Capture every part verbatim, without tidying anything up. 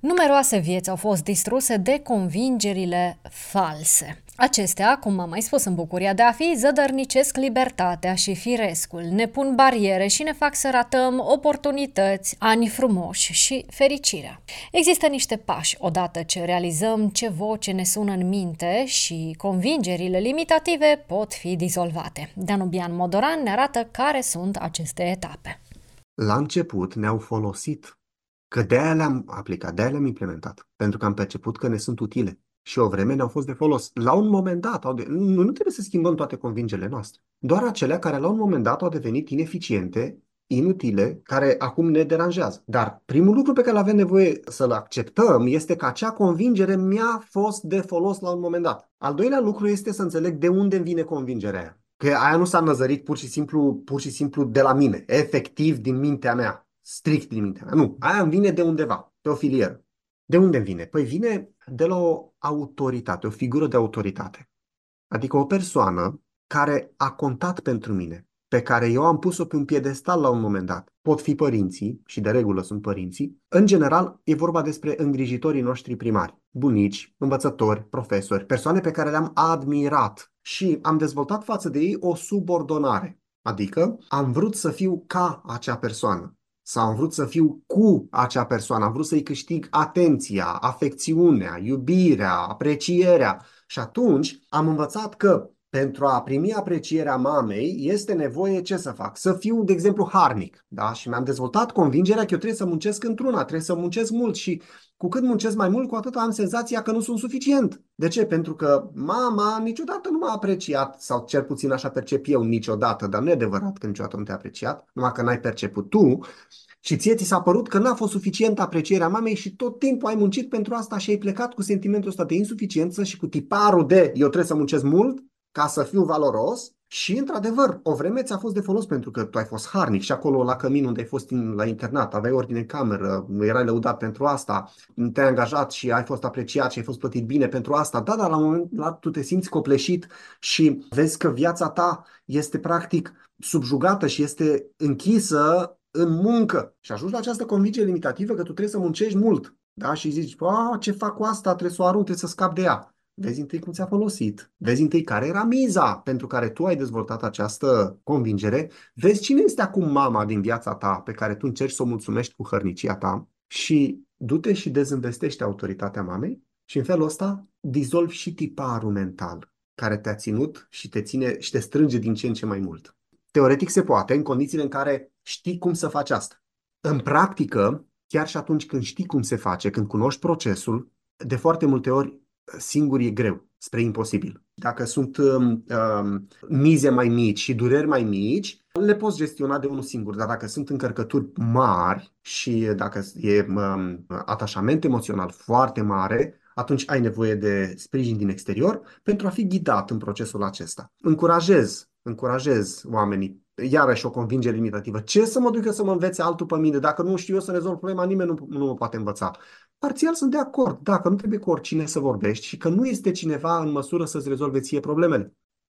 Numeroase vieți au fost distruse de convingerile false. Acestea, cum am mai spus în bucuria de a fi, zădărnicesc libertatea și firescul, ne pun bariere și ne fac să ratăm oportunități, ani frumoși și fericirea. Există niște pași odată ce realizăm ce voce ne sună în minte și convingerile limitative pot fi dizolvate. Danubian Modoran ne arată care sunt aceste etape. La început ne-au folosit, că de-aia le-am aplicat, de-aia le-am implementat, pentru că am perceput că ne sunt utile și o vreme ne-au fost de folos. La un moment dat, au de... nu, nu trebuie să schimbăm toate convingerile noastre, doar acelea care la un moment dat au devenit ineficiente, inutile, care acum ne deranjează. Dar primul lucru pe care l avem nevoie să-l acceptăm este că acea convingere mi-a fost de folos la un moment dat. Al doilea lucru este să înțeleg de unde îmi vine convingerea aia. Că aia nu s-a năzărit pur și simplu, pur și simplu de la mine, efectiv din mintea mea, strict din mintea mea. Nu, aia îmi vine de undeva, pe o filieră. De unde îmi vine? Păi vine de la o autoritate, o figură de autoritate. Adică o persoană care a contat pentru mine, pe care eu am pus-o pe un piedestal la un moment dat. Pot fi părinții, și de regulă sunt părinții. În general, e vorba despre îngrijitorii noștri primari, bunici, învățători, profesori, persoane pe care le-am admirat și am dezvoltat față de ei o subordonare. Adică am vrut să fiu ca acea persoană sau am vrut să fiu cu acea persoană, am vrut să-i câștig atenția, afecțiunea, iubirea, aprecierea. Și atunci am învățat că pentru a primi aprecierea mamei este nevoie ce să fac? Să fiu, de exemplu, harnic. Da? Și mi-am dezvoltat convingerea că eu trebuie să muncesc într-una, trebuie să muncesc mult și cu cât muncesc mai mult, cu atât am senzația că nu sunt suficient. De ce? Pentru că mama niciodată nu m-a apreciat, sau cel puțin așa percep eu niciodată, dar nu e adevărat că niciodată nu te-a apreciat, numai că n-ai perceput tu. Și ție ți s-a părut că n-a fost suficientă aprecierea mamei și tot timpul ai muncit pentru asta și ai plecat cu sentimentul ăsta de insuficiență și cu tiparul de eu trebuie să muncesc mult ca să fiu valoros și, într-adevăr, o vreme ți-a fost de folos pentru că tu ai fost harnic și acolo la cămin unde ai fost in, la internat, aveai ordine în cameră, erai lăudat pentru asta, te-ai angajat și ai fost apreciat și ai fost plătit bine pentru asta. Da, dar la un moment dat tu te simți copleșit și vezi că viața ta este practic subjugată și este închisă în muncă și ajungi la această convingere limitativă că tu trebuie să muncești mult. Da? Și zici, a, ce fac cu asta? Trebuie să o arunc, trebuie să scap de ea. Vezi întâi cum ți-a folosit. Vezi întâi care era miza pentru care tu ai dezvoltat această convingere. Vezi cine este acum mama din viața ta pe care tu încerci să o mulțumești cu hărnicia ta și du-te și dezinvestește autoritatea mamei și în felul ăsta dizolvi și tiparul mental care te-a ținut și te ține și te strânge din ce în ce mai mult. Teoretic se poate, în condițiile în care știi cum să faci asta. În practică, chiar și atunci când știi cum se face, când cunoști procesul, de foarte multe ori singur e greu, spre imposibil. Dacă sunt um, um, mize mai mici și dureri mai mici, le poți gestiona de unul singur, dar dacă sunt încărcături mari și dacă e um, atașament emoțional foarte mare, atunci ai nevoie de sprijin din exterior pentru a fi ghidat în procesul acesta. Încurajez, încurajez oamenii, iarăși o convingere limitativă. Ce să mă duc eu să mă învețe altul pe mine? Dacă nu știu eu să rezolv problema, nimeni nu, nu mă poate învăța. Parțial sunt de acord, da, că nu trebuie cu oricine să vorbești și că nu este cineva în măsură să-ți rezolve ție problemele.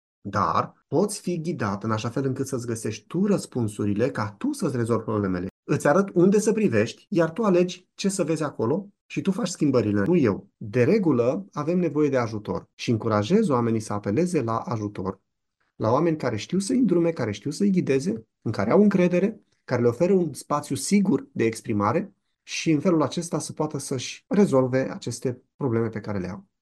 Dar poți fi ghidat în așa fel încât să-ți găsești tu răspunsurile ca tu să-ți rezolvi problemele. Îți arăt unde să privești, iar tu alegi ce să vezi acolo și tu faci schimbările, nu eu. De regulă avem nevoie de ajutor și încurajez oamenii să apeleze la ajutor, la oameni care știu să-i îndrume, care știu să-i ghideze, în care au încredere, care le oferă un spațiu sigur de exprimare și în felul acesta să poată să-și rezolve aceste probleme pe care le au.